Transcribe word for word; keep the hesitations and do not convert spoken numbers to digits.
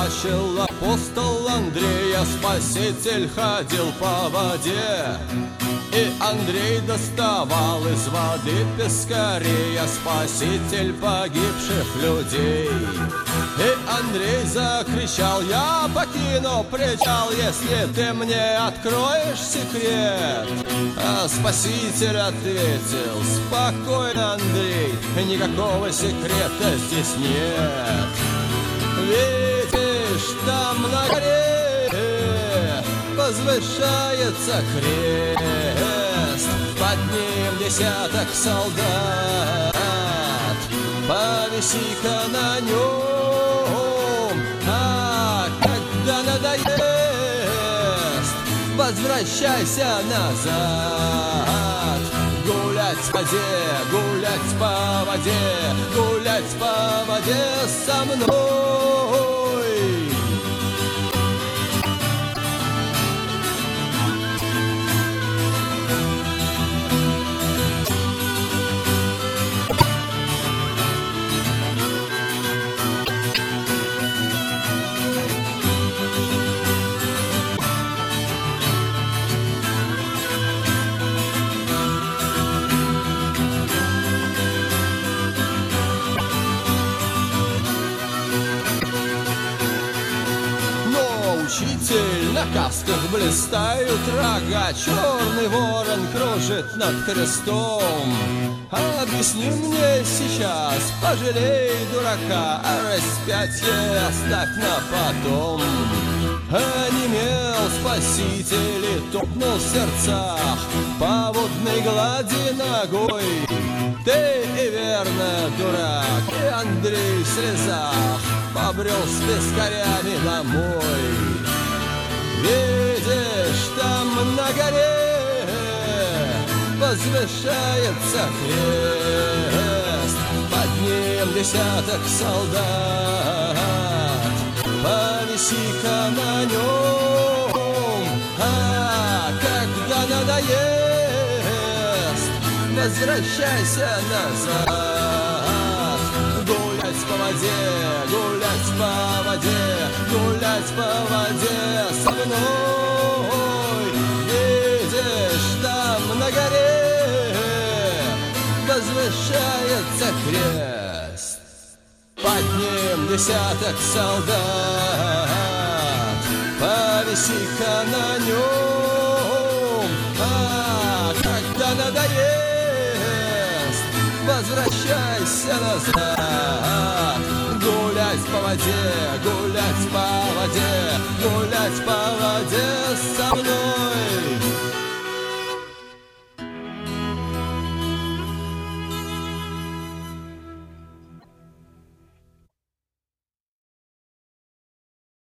начал апостол Андрей, а Спаситель ходил по воде. И Андрей доставал из воды пескарей, а Спаситель погибших людей. И Андрей закричал: я покину причал, если ты мне откроешь секрет. А Спаситель ответил: спокойно, Андрей, никакого секрета здесь нет. Видишь, там на горе возвышается крест, под ним десяток солдат. Повиси-ка на нем, а когда надоест, возвращайся назад. Гулять по воде, гулять по воде, гулять по воде со мной. Учитель, на касках блистают рога, черный ворон кружит над крестом. Объясни мне сейчас, пожалей дурака, а распятие оставь на потом. Онемел Спаситель и топнул в сердцах по водной глади ногой. Ты и верно, дурак, и Андрей в слезах побрел с пескарями домой. Видишь, там на горе возвышается крест, под ним десяток солдат. Повиси-ка на нем, а когда надоест, возвращайся назад. Гулять по воде, гулять по воде, гулять по воде со мной. Видишь, там на горе возвышается крест, под ним десяток солдат. Повиси-ка на нем, а когда надоест, возвращайся назад. Гулять по воде, гулять по воде, гулять по воде со мной.